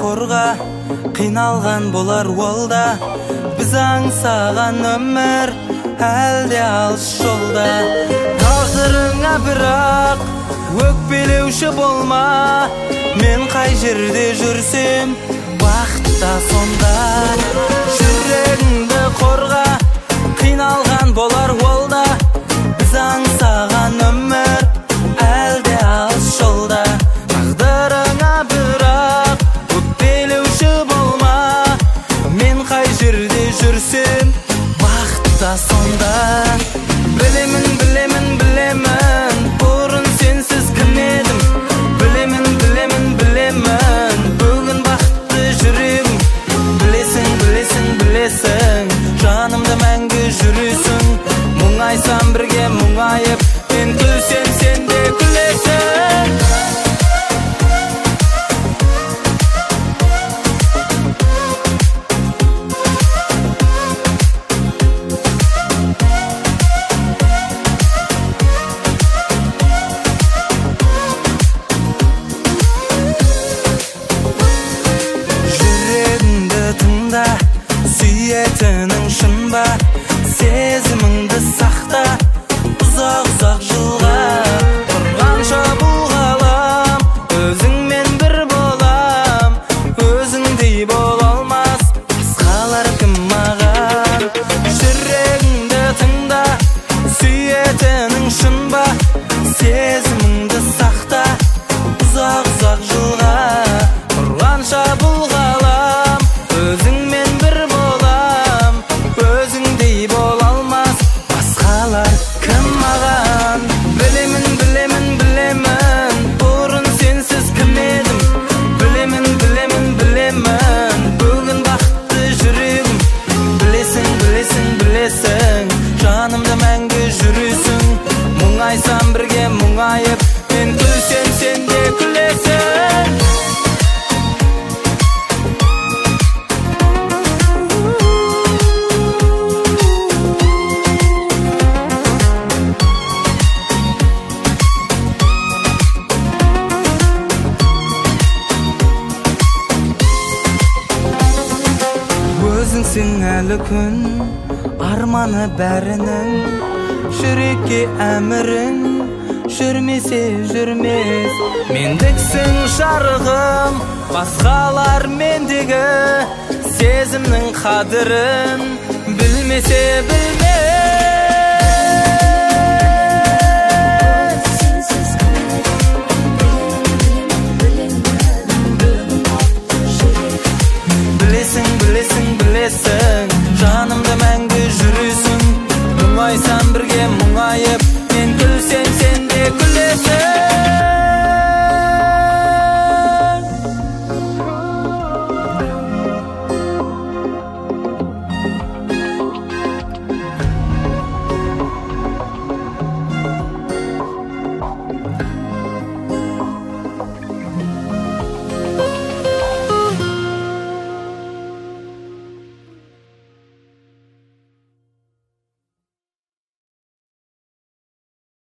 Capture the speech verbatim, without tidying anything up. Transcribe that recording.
қорға, қиналған болар олда. Біз аңсаған өмір әлде алыс жолда. Тағдырыңа бірақ өкпелеуші болма, мен қай жерде жүрсем бақытта сонда. Жүрегіңді қорға, қиналған болар олда. Біз аңсаған өмір әлде алыс жолда. Тағдырыңа бірақ өкпелеуші болма, мен қай жерде жүрсем бақытта сонда. Білемін, білемін, білемін, бұрын сенсіз кім едім. Білемін, білемін, білемін, бүгін бақытты жүрегім. Білесің, білесің, білесің, жанымда мәңгі жүресің. Мұңайсам бірге мұңайып, мен күлсем сен де күлесің. Жүрегіңді тыңда, сүйетінің шын ба? Сезіміңді сақта, ұзақ-ұзақ жылға. Тұрғанша бұл ғалам, өзіңмен бір болам. Өзіңдей бола алмас басқалар кім маған. Жүрегіңді тыңда, сүйетінің шын ба? Сезіміңді сақта, ұзақ-ұзақ жылға. Тұрғанша бұл ғалам, өзіңмен бір болам. Өзіңдей бола алмас басқалар кім маған. Білемін, білемін, білемін, бұрын сенсіз кім едім. Білемін, білемін, білемін, бүгін бақытты жүрегім. Білесің, білесің, білесің, жанымда мәңгі жүресің. Мұңайсам бірге мұңайып, мен күлсем сен де күлесің. Өзіңсің әлі күн, арманы бәрінің. Жүрекке әмірің, жүрмесе жүрмес. Мендіксің жарығым, басқалар мендегі. Сезімнің қадірін білмесе білмес. Білесің, білесің, білесің, жанымда мәңгі жүресің. Мұңайсам бірге мұңайып,